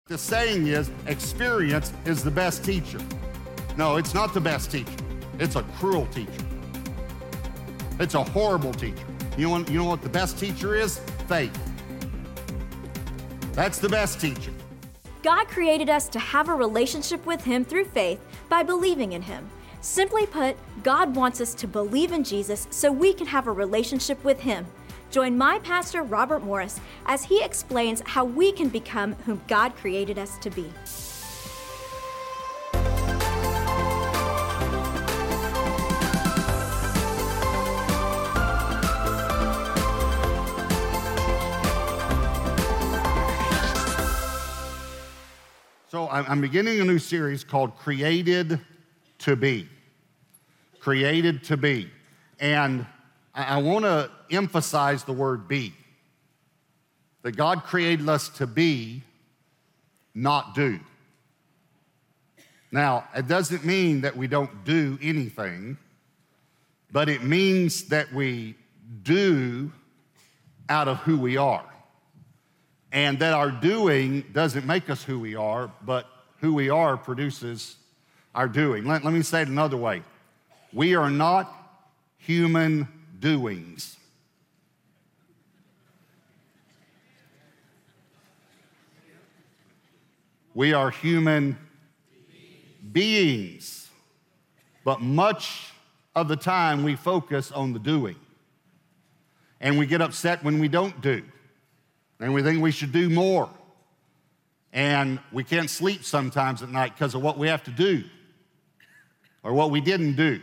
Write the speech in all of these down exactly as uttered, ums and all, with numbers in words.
The saying is, experience is the best teacher. No, it's not the best teacher. It's a cruel teacher. It's a horrible teacher. You know, what, you know what the best teacher is? Faith. That's the best teacher. God created us to have a relationship with Him through faith by believing in Him. Simply put, God wants us to believe in Jesus so we can have a relationship with Him. Join my pastor, Robert Morris, as he explains how we can become whom God created us to be. So I'm beginning a new series called Created to Be. Created to Be. And I want to emphasize the word be. That God created us to be, not do. Now, it doesn't mean that we don't do anything, but it means that we do out of who we are. And that our doing doesn't make us who we are, but who we are produces our doing. Let, let me say it another way. We are not human doings. We are human beings, but much of the time we focus on the doing. And we get upset when we don't do. And we think we should do more. And we can't sleep sometimes at night because of what we have to do or what we didn't do.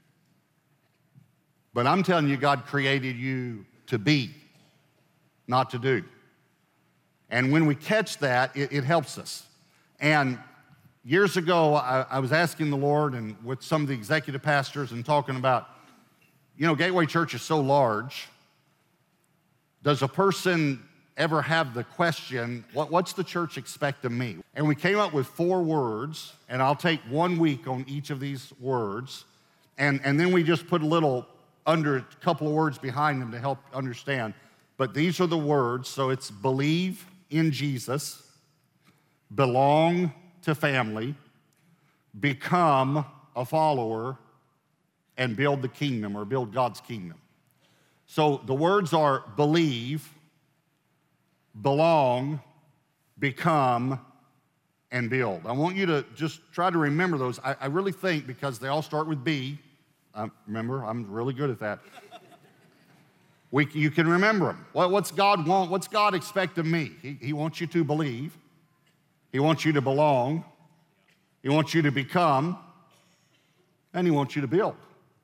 But I'm telling you, God created you to be, not to do. And when we catch that, it, it helps us. And years ago, I, I was asking the Lord and with some of the executive pastors and talking about, you know, Gateway Church is so large. Does a person ever have the question, what, what's the church expect of me? And we came up with four words, and I'll take one week on each of these words, and, and then we just put a little under a couple of words behind them to help understand. But these are the words, so it's believe in Jesus, belong to family, become a follower, and build the kingdom or build God's kingdom. So the words are believe, belong, become, and build. I want you to just try to remember those. I, I really think because they all start with B. Um, remember, I'm really good at that. We, you can remember them. What, what's God want? What's God expect of me? He, he wants you to believe. He wants you to belong. He wants you to become. And He wants you to build.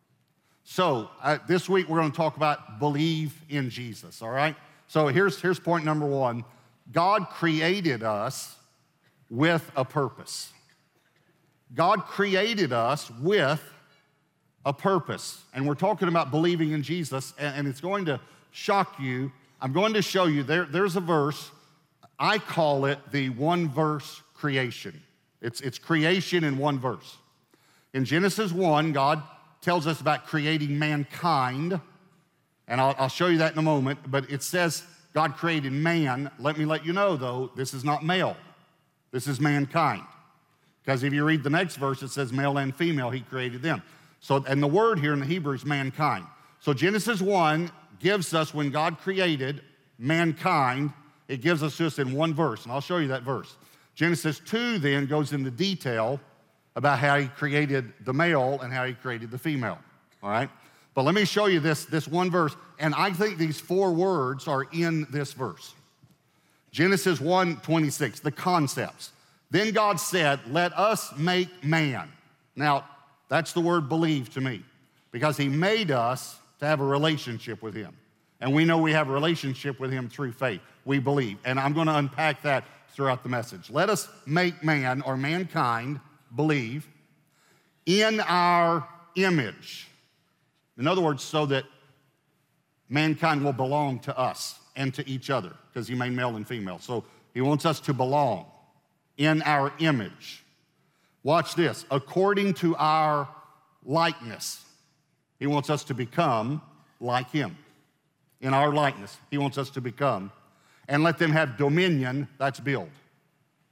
So uh, this week we're going to talk about believe in Jesus, all right? So here's, here's point number one. God created us with a purpose. God created us with a purpose. And we're talking about believing in Jesus, and, and it's going to shock you. I'm going to show you, there, there's a verse. I call it the one-verse creation. It's, it's creation in one verse. In Genesis one, God tells us about creating mankind. And I'll, I'll show you that in a moment, but it says God created man. Let me let you know, though, this is not male. This is mankind. Because if you read the next verse, it says male and female, He created them. So, and the word here in the Hebrew is mankind. So Genesis one gives us, when God created mankind, it gives us just in one verse, and I'll show you that verse. Genesis two then goes into detail about how He created the male and how He created the female, all right? But let me show you this, this one verse, and I think these four words are in this verse. Genesis one twenty-six, the concepts. Then God said, let us make man. Now, that's the word believe to me, because He made us to have a relationship with Him. And we know we have a relationship with Him through faith. We believe, and I'm going to unpack that throughout the message. Let us make man, or mankind, believe, in our image. In other words, so that mankind will belong to us and to each other, because He made male and female. So He wants us to belong in our image. Watch this. According to our likeness. He wants us to become like Him. In our likeness, He wants us to become. And let them have dominion, that's build.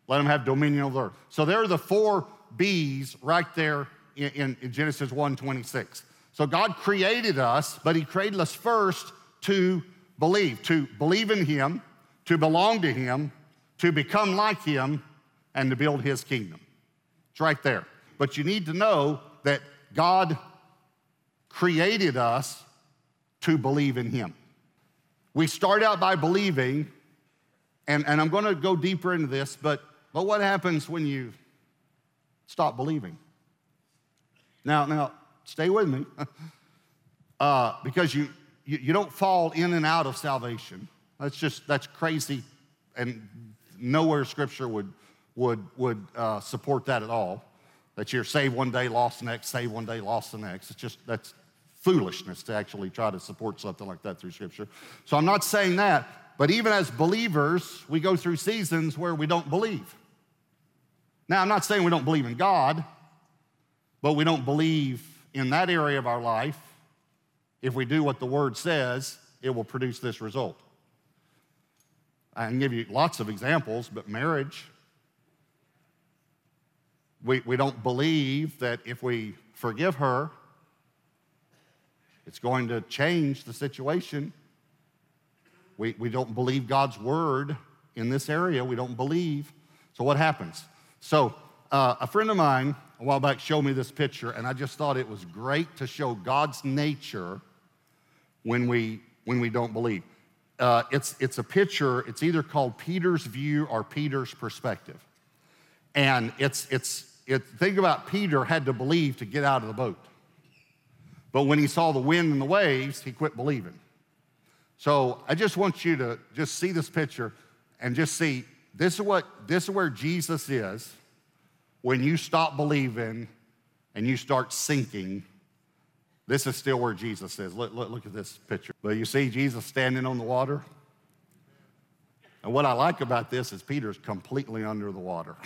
Let them have dominion over the earth. So there are the four B's right there in, in, in Genesis one twenty-six. So God created us, but he created us first to believe, to believe in him, to belong to him, to become like him, and to build his kingdom. It's right there. But you need to know that God created us to believe in him. We start out by believing, and, and I'm going to go deeper into this, but, but what happens when you stop believing? Now, now, stay with me, uh, because you, you, you don't fall in and out of salvation. That's just, that's crazy, and nowhere Scripture would, would, would uh, support that at all, that you're saved one day, lost the next, saved one day, lost the next. It's just, that's foolishness to actually try to support something like that through Scripture. So I'm not saying that, but even as believers, we go through seasons where we don't believe. Now, I'm not saying we don't believe in God, but we don't believe in that area of our life. If we do what the Word says, it will produce this result. I can give you lots of examples, but marriage, we, we don't believe that if we forgive her, it's going to change the situation. We, we don't believe God's word in this area. We don't believe. So what happens? So uh, a friend of mine a while back showed me this picture, and I just thought it was great to show God's nature when we, when we don't believe. Uh, it's, it's a picture. It's either called Peter's view or Peter's perspective. And it's, it's, it, think about Peter had to believe to get out of the boat. But when he saw the wind and the waves, he quit believing. So I just want you to just see this picture and just see, this is what this is where Jesus is when you stop believing and you start sinking. This is still where Jesus is. Look, look, look at this picture. But you see Jesus standing on the water? And what I like about this is Peter's completely under the water.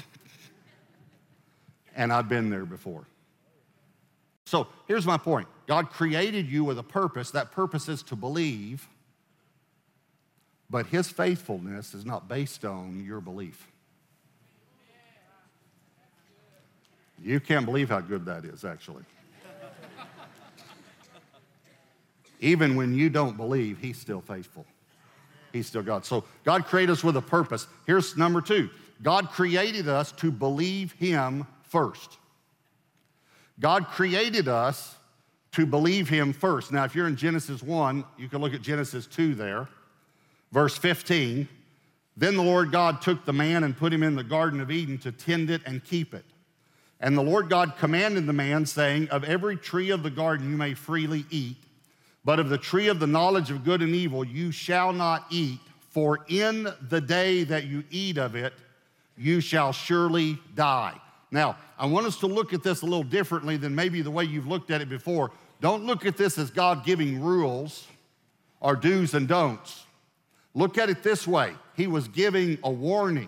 And I've been there before. So here's my point. God created you with a purpose. That purpose is to believe, but his faithfulness is not based on your belief. You can't believe how good that is, actually. Even when you don't believe, he's still faithful. He's still God. So God created us with a purpose. Here's number two. God created us to believe him first. God created us to believe him first. Now, if you're in Genesis one, you can look at Genesis two there. Verse fifteen, then the Lord God took the man and put him in the Garden of Eden to tend it and keep it. And the Lord God commanded the man, saying, of every tree of the garden you may freely eat, but of the tree of the knowledge of good and evil you shall not eat, for in the day that you eat of it, you shall surely die. Now, I want us to look at this a little differently than maybe the way you've looked at it before. Don't look at this as God giving rules or do's and don'ts. Look at it this way. He was giving a warning.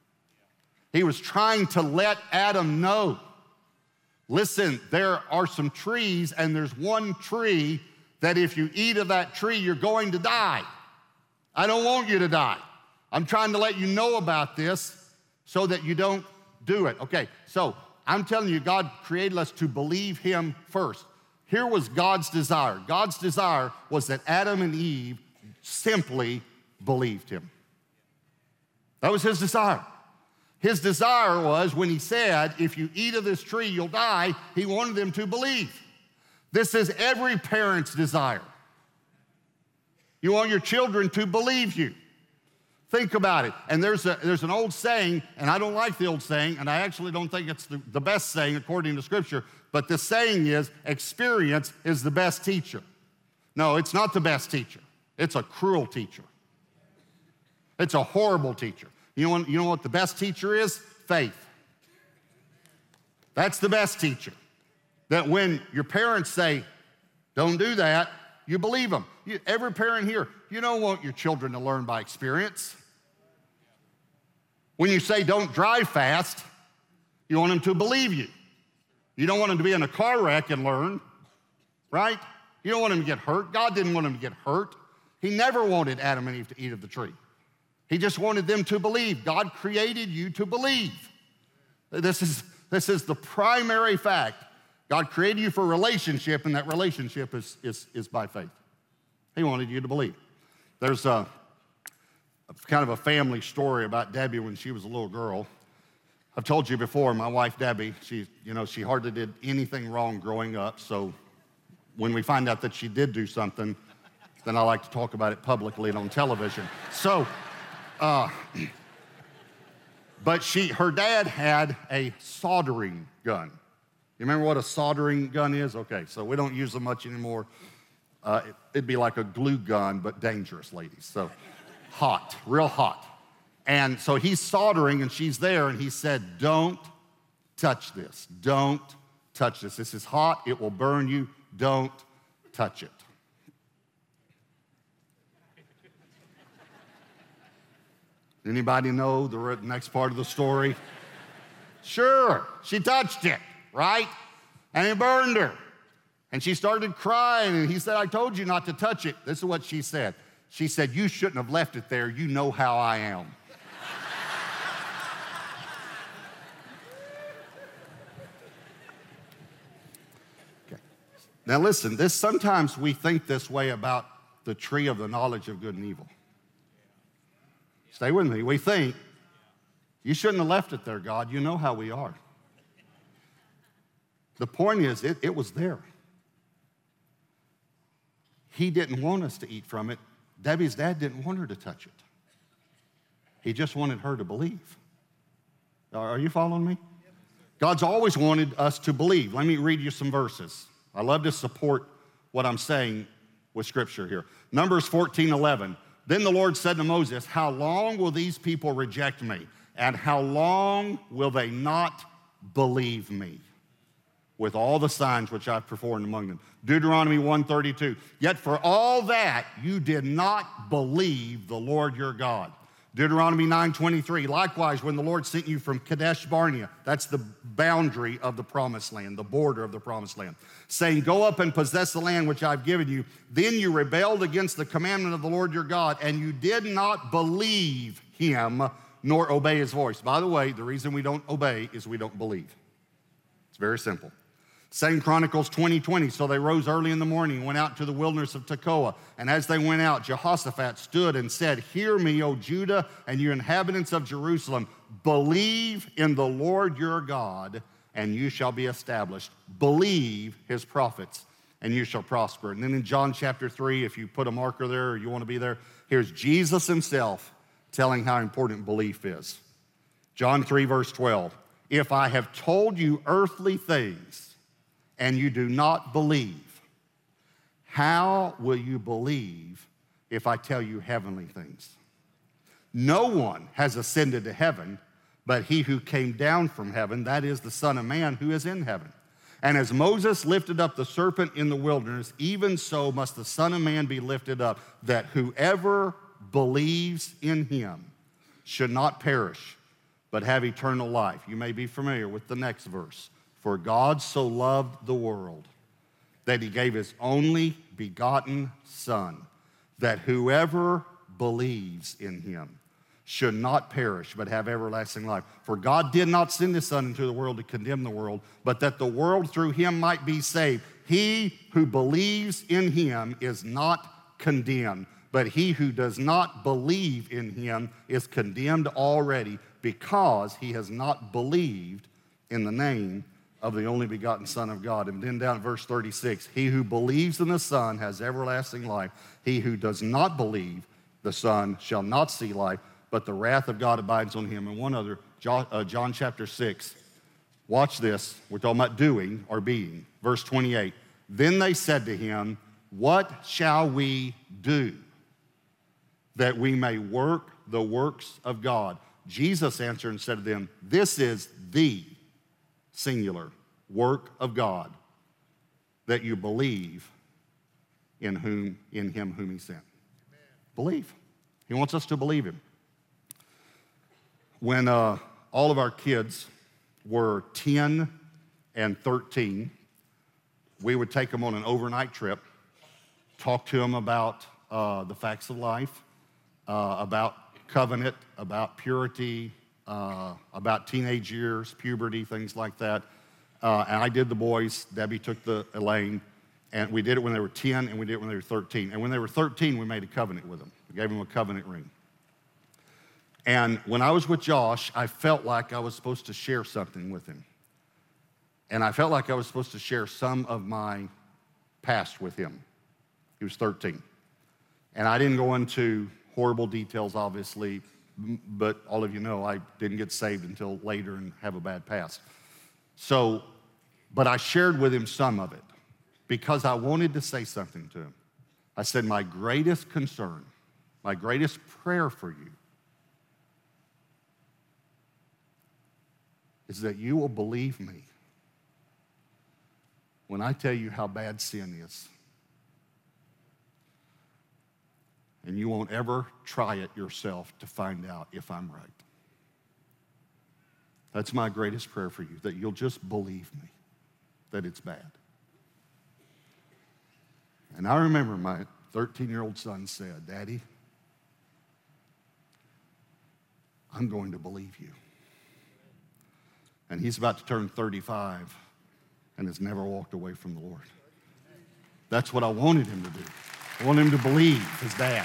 He was trying to let Adam know, listen, there are some trees, and there's one tree that if you eat of that tree, you're going to die. I don't want you to die. I'm trying to let you know about this so that you don't do it. Okay, so I'm telling you, God created us to believe him first. Here was God's desire. God's desire was that Adam and Eve simply believed him. That was his desire. His desire was when he said, if you eat of this tree, you'll die, he wanted them to believe. This is every parent's desire. You want your children to believe you. Think about it. And there's, a, there's an old saying, and I don't like the old saying, and I actually don't think it's the, the best saying according to Scripture, but the saying is, experience is the best teacher. No, it's not the best teacher. It's a cruel teacher. It's a horrible teacher. You know, you know what the best teacher is? Faith. That's the best teacher. That when your parents say, don't do that, you believe them. You, every parent here, you don't want your children to learn by experience. When you say don't drive fast, you want them to believe you. You don't want them to be in a car wreck and learn, right? You don't want them to get hurt. God didn't want them to get hurt. He never wanted Adam and Eve to eat of the tree. He just wanted them to believe. God created you to believe. This is, this is the primary fact. God created you for a relationship, and that relationship is, is, is by faith. He wanted you to believe. There's a, a kind of a family story about Debbie when she was a little girl. I've told you before, my wife Debbie, she, you know, she hardly did anything wrong growing up, so when we find out that she did do something, then I like to talk about it publicly and on television. So, uh, but she, her dad had a soldering gun. You remember what a soldering gun is? Okay, so we don't use them much anymore. Uh, it, it'd be like a glue gun, but dangerous, ladies. So hot, real hot. And so he's soldering, and she's there, and he said, don't touch this. Don't touch this. This is hot. It will burn you. Don't touch it. Anybody know the next part of the story? Sure, she touched it, right? And it burned her. And she started crying, and he said, I told you not to touch it. This is what she said. She said, you shouldn't have left it there. You know how I am. Okay. Now listen, this sometimes we think this way about the tree of the knowledge of good and evil. Stay with me. We think, you shouldn't have left it there, God. You know how we are. The point is, it, it was there. He didn't want us to eat from it. Debbie's dad didn't want her to touch it. He just wanted her to believe. Are you following me? God's always wanted us to believe. Let me read you some verses. I love to support what I'm saying with Scripture here. Numbers fourteen eleven. Then the Lord said to Moses, how long will these people reject me? And how long will they not believe me? With all the signs which I've performed among them. Deuteronomy one thirty-two. Yet for all that you did not believe the Lord your God. Deuteronomy nine twenty-three. Likewise, when the Lord sent you from Kadesh Barnea, that's the boundary of the promised land, the border of the promised land, saying, go up and possess the land which I've given you. Then you rebelled against the commandment of the Lord your God, and you did not believe him nor obey his voice. By the way, the reason we don't obey is we don't believe. It's very simple. Second Chronicles twenty twenty. So they rose early in the morning and went out to the wilderness of Tekoa. And as they went out, Jehoshaphat stood and said, hear me, O Judah, and you inhabitants of Jerusalem. Believe in the Lord your God, and you shall be established. Believe his prophets, and you shall prosper. And then in John chapter three, if you put a marker there or you want to be there, here's Jesus himself telling how important belief is. John three, verse twelve. If I have told you earthly things, and you do not believe, how will you believe if I tell you heavenly things? No one has ascended to heaven, but he who came down from heaven, that is the Son of Man who is in heaven. And as Moses lifted up the serpent in the wilderness, even so must the Son of Man be lifted up, that whoever believes in him should not perish, but have eternal life. You may be familiar with the next verse. For God so loved the world that he gave his only begotten Son, that whoever believes in him should not perish, but have everlasting life. For God did not send his Son into the world to condemn the world, but that the world through him might be saved. He who believes in him is not condemned, but he who does not believe in him is condemned already, because he has not believed in the name of the only begotten Son of God. And then down at verse thirty-six, he who believes in the Son has everlasting life. He who does not believe the Son shall not see life, but the wrath of God abides on him. And one other, John, uh, John chapter six. Watch this. We're talking about doing or being. Verse twenty-eight. Then they said to him, what shall we do that we may work the works of God? Jesus answered and said to them, this is the singular work of God, that you believe in whom in him whom he sent. Amen. Believe. He wants us to believe him. When uh, all of our kids were ten and thirteen, we would take them on an overnight trip, talk to them about uh, the facts of life, uh, about covenant about purity, uh, about teenage years, puberty, things like that. Uh, and I did the boys. Debbie took the Elaine. And we did it when they were ten, and we did it when they were thirteen. And when they were thirteen, we made a covenant with them. We gave them a covenant ring. And when I was with Josh, I felt like I was supposed to share something with him. And I felt like I was supposed to share some of my past with him. He was thirteen. And I didn't go into horrible details, obviously, but all of you know I didn't get saved until later and have a bad past. So, but I shared with him some of it because I wanted to say something to him. I said, my greatest concern, my greatest prayer for you is that you will believe me when I tell you how bad sin is. And you won't ever try it yourself to find out if I'm right. That's my greatest prayer for you, that you'll just believe me that it's bad. And I remember my thirteen-year-old son said, Daddy, I'm going to believe you. And he's about to turn thirty-five and has never walked away from the Lord. That's what I wanted him to do. I wanted him to believe his dad.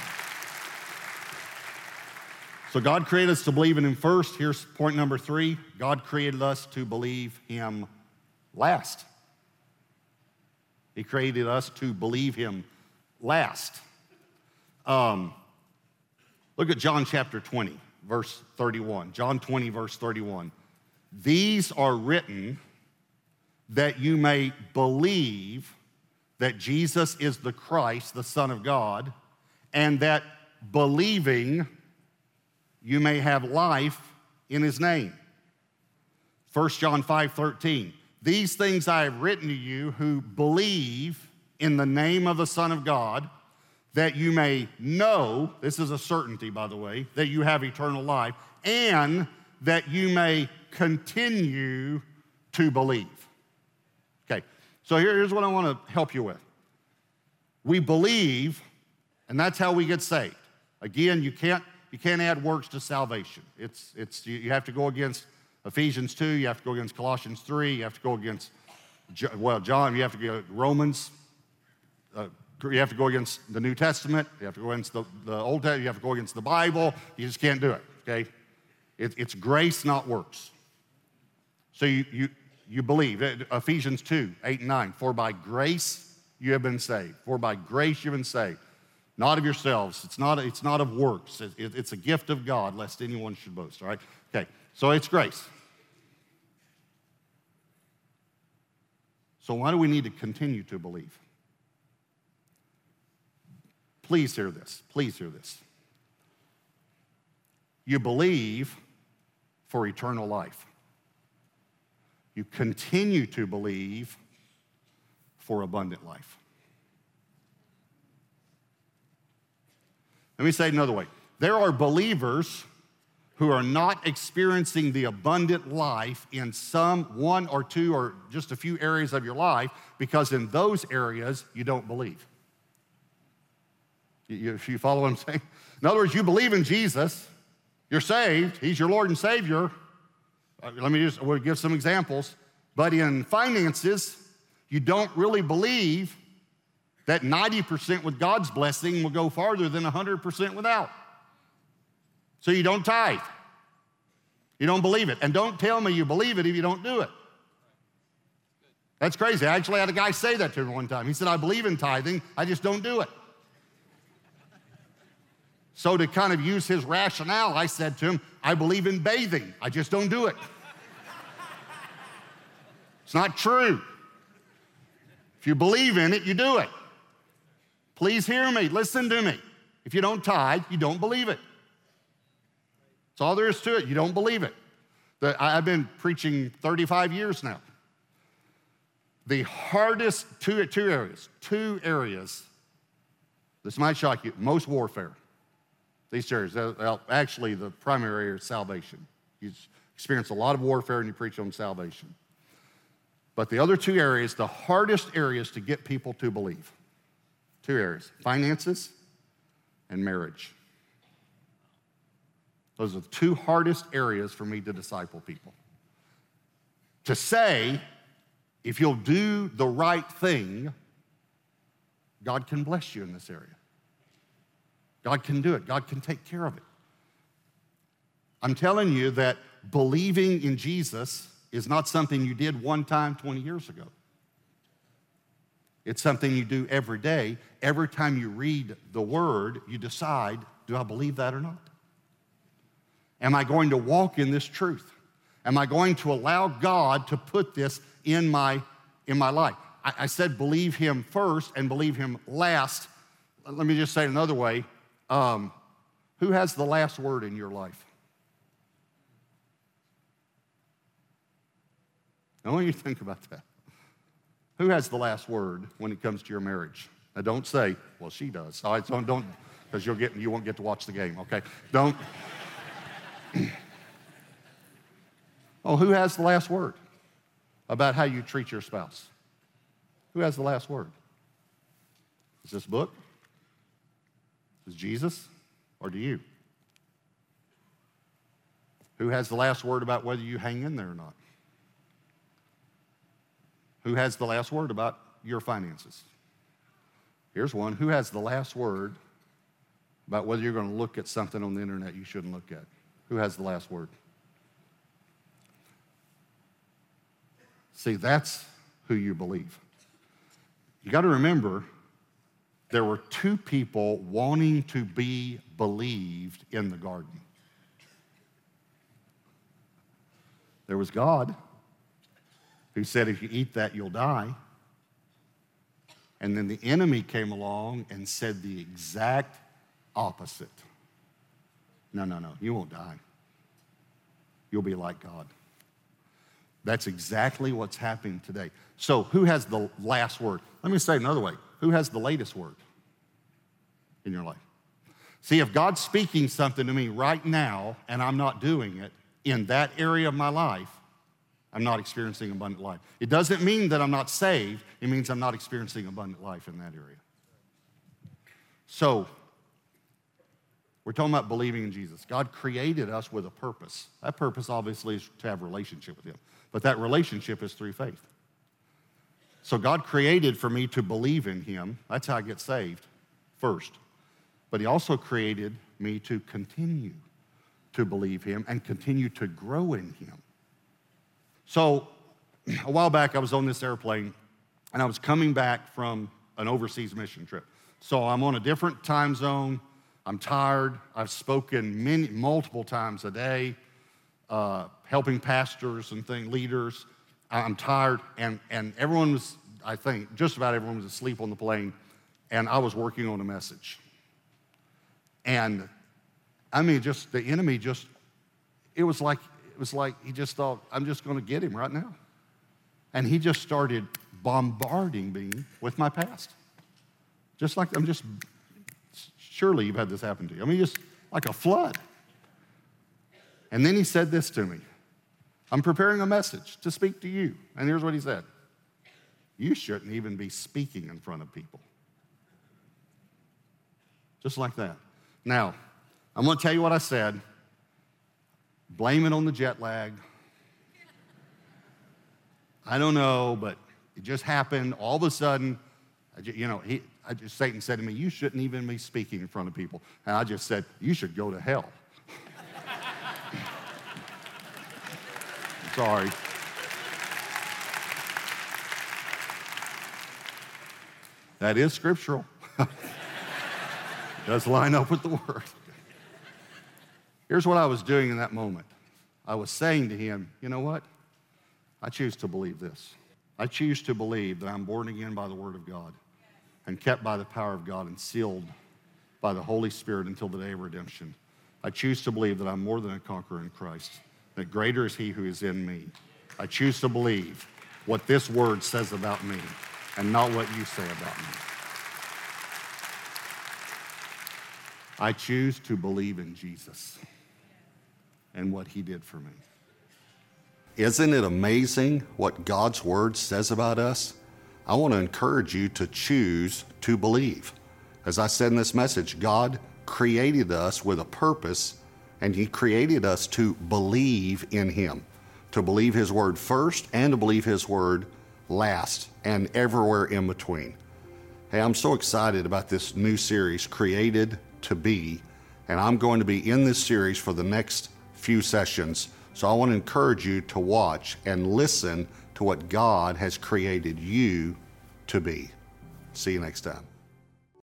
So God created us to believe in him first. Here's point number three. God created us to believe him last. He created us to believe him last. Um, look at John chapter twenty, verse thirty-one. John twenty, verse thirty-one. These are written that you may believe that Jesus is the Christ, the Son of God, and that believing you may have life in his name. First John five thirteen. These things I have written to you who believe in the name of the Son of God, that you may know, this is a certainty, by the way, that you have eternal life, and that you may continue to believe. Okay, so here, here's what I want to help you with. We believe, and that's how we get saved. Again, you can't you can't add works to salvation. It's it's you, you have to go against Ephesians two, you have to go against Colossians three, you have to go against, well, John, you have to go Romans, uh, you have to go against the New Testament, you have to go against the, the Old Testament, you have to go against the Bible. You just can't do it, okay? It, it's grace, not works. So you, you, you believe. Ephesians two, eight and nine, for by grace you have been saved. For by grace you've been saved. Not of yourselves. It's not, it's not of works. It, it, it's a gift of God, lest anyone should boast, all right? Okay, so it's grace. So why do we need to continue to believe? Please hear this. Please hear this. You believe for eternal life. You continue to believe for abundant life. Let me say it another way. There are believers who are not experiencing the abundant life in some one or two or just a few areas of your life because in those areas you don't believe. You, if you follow what I'm saying? In other words, you believe in Jesus, you're saved, he's your Lord and Savior. Uh, let me just we'll give some examples. But in finances, you don't really believe that ninety percent with God's blessing will go farther than one hundred percent without. So you don't tithe. You don't believe it. And don't tell me you believe it if you don't do it. That's crazy. I actually had a guy say that to me one time. He said, I believe in tithing, I just don't do it. So to kind of use his rationale, I said to him, I believe in bathing, I just don't do it. It's not true. If you believe in it, you do it. Please hear me, listen to me. If you don't tithe, you don't believe it. That's all there is to it. You don't believe it. The, I've been preaching thirty-five years now. The hardest, two, two areas, two areas, this might shock you, most warfare. These areas, well, actually the primary area is salvation. You experience a lot of warfare and you preach on salvation. But the other two areas, the hardest areas to get people to believe, two areas, finances and marriage. Those are the two hardest areas for me to disciple people. To say, if you'll do the right thing, God can bless you in this area. God can do it. God can take care of it. I'm telling you that believing in Jesus is not something you did one time twenty years ago. It's something you do every day. Every time you read the Word, you decide, do I believe that or not? Am I going to walk in this truth? Am I going to allow God to put this in my, in my life? I, I said believe Him first and believe Him last. Let me just say it another way. Um, who has the last word in your life? I want you to think about that. Who has the last word when it comes to your marriage? Now, don't say, well, she does. All right, so don't, because you'll get, you won't get to watch the game, okay? Don't. Oh, who has the last word about how you treat your spouse? Who has the last word? Is this book? Is Jesus? Or do you? Who has the last word about whether you hang in there or not? Who has the last word about your finances? Here's one. Who has the last word about whether you're going to look at something on the internet you shouldn't look at? Who has the last word? See, that's who you believe. You got to remember, there were two people wanting to be believed in the garden. There was God, who said, if you eat that, you'll die. And then the enemy came along and said the exact opposite. No, no, no, you won't die. You'll be like God. That's exactly what's happening today. So who has the last word? Let me say it another way. Who has the latest word in your life? See, if God's speaking something to me right now and I'm not doing it in that area of my life, I'm not experiencing abundant life. It doesn't mean that I'm not saved. It means I'm not experiencing abundant life in that area. So, we're talking about believing in Jesus. God created us with a purpose. That purpose, obviously, is to have a relationship with Him. But that relationship is through faith. So God created for me to believe in Him. That's how I get saved first. But He also created me to continue to believe Him and continue to grow in Him. So a while back, I was on this airplane, and I was coming back from an overseas mission trip. So I'm on a different time zone. I'm tired. I've spoken many, multiple times a day, uh, helping pastors and thing, leaders. I'm tired, and, and everyone was, I think, just about everyone was asleep on the plane, and I was working on a message. And, I mean, just, the enemy just, it was like, it was like he just thought, I'm just going to get him right now. And he just started bombarding me with my past. Just like, I'm just, surely you've had this happen to you. I mean, just like a flood. And then he said this to me. I'm preparing a message to speak to you. And here's what he said. You shouldn't even be speaking in front of people. Just like that. Now, I'm going to tell you what I said. Blame it on the jet lag. I don't know, but it just happened. All of a sudden, I just, you know, he, I just, Satan said to me, you shouldn't even be speaking in front of people. And I just said, you should go to hell. Sorry. That is scriptural. It does line up with the word. Here's what I was doing in that moment. I was saying to him, you know what? I choose to believe this. I choose to believe that I'm born again by the word of God and kept by the power of God and sealed by the Holy Spirit until the day of redemption. I choose to believe that I'm more than a conqueror in Christ, that greater is He who is in me. I choose to believe what this word says about me and not what you say about me. I choose to believe in Jesus and what He did for me. Isn't it amazing what God's word says about us? I want to encourage you to choose to believe. As I said in this message, God created us with a purpose, And he created us to believe in him, to believe his word first and to believe his word last and everywhere in between. Hey, I'm so excited about this new series, Created to Be, and I'm going to be in this series for the next few sessions. So I want to encourage you to watch and listen to what God has created you to be. See you next time.